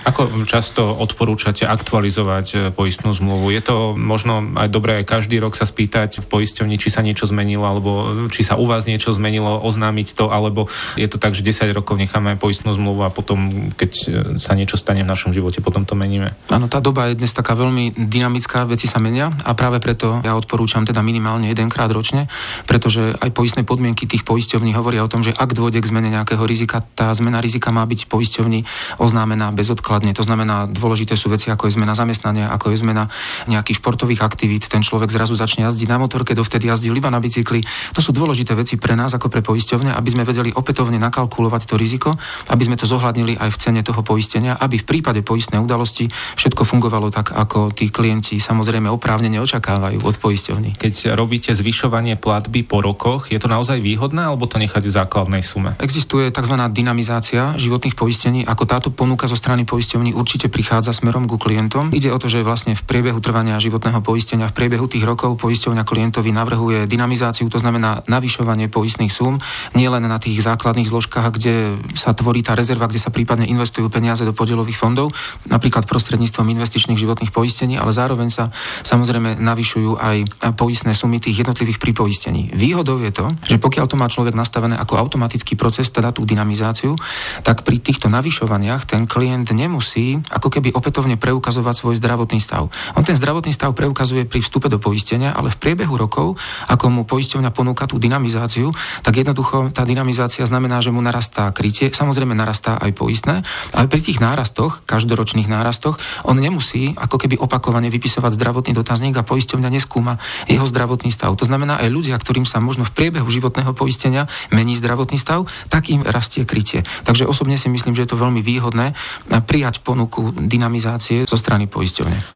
Ako často odporúčate aktualizovať poistnú zmluvu? Je to možno aj dobré aj každý rok sa spýtať v poisťovni, či sa niečo zmenilo, alebo či sa u vás niečo zmenilo, oznámiť to, alebo je to tak, že 10 rokov necháme poistnú zmluvu a potom, keď sa niečo stane v našom živote, potom to meníme? Áno, tá doba je dnes taká veľmi dynamická, veci sa menia a práve preto ja odporúčam teda minimálne jedenkrát ročne, pretože aj poistné podmienky tých poisťovní hovoria o tom, že ak dôjde k zmene nejakého rizika, tá zmena rizika má byť poisťovni oznámená bezodkladne. To znamená, dôležité sú veci, ako je zmena zamestnania, ako je zmena nejakých športových aktivít. Ten človek zrazu začne jazdiť na motorke, dovtedy jazdil iba na bicykli. To sú dôležité veci pre nás ako pre poisťovne, aby sme vedeli opätovne nakalkulovať to riziko, aby sme to zohľadnili aj v cene toho poistenia, aby v prípade poistnej udalosti všetko fungovalo tak, ako tí klienti samozrejme oprávnene očakávajú od poisťovní. Keď robíte zvyšovanie platby po rokoch, je to naozaj výhodné, alebo to nechať v základnej sume? Existuje tzv. Dynamizácia životných poistení, ako táto ponuka zo strany poisťovní určite prichádza smerom ku klientom. Ide o to, že vlastne v priebehu trvania životného poistenia, v priebehu tých rokov poisťovňa klientovi navrhuje dynamizáciu, to znamená navyšovanie poistných súm, nielen na tých základných zložkách, kde sa tvorí tá rezerva, kde sa prípadne investujú peniaze do podielových fondov, napríklad prostredníctvom investičných životných poistení, ale zároveň sa samozrejme navyšujú aj poistné sumy tých jednotlivých pripoistení. Výhodou je to, že pokiaľ to má človek nastavené ako automatický proces, teda tú dynamizáciu, tak pri týchto navyšovaniach ten klient nemusí ako keby opätovne preukazovať svoj zdravotný stav. On ten zdravotný stav preukazuje pri vstupe do poistenia, ale v priebehu rokov, ako mu poisťovňa ponúka tú dynamizáciu, tak jednoducho tá dynamizácia znamená, že mu narastá krytie, samozrejme narastá aj poistné, ale pri tých nárastoch, každoročných nárastoch, on nemusí ako keby opakovane vypisovať zdravotný dotazník a poisťovňa neskúma jeho zdravotný stav. To znamená, aj ľudia, ktorým sa možno v priebehu životného poistenia mení zdravotný stav, tak im rastie krytie. Takže osobne si myslím, že je to veľmi výhodné prijať ponuku dynamizácie zo strany poisťovne.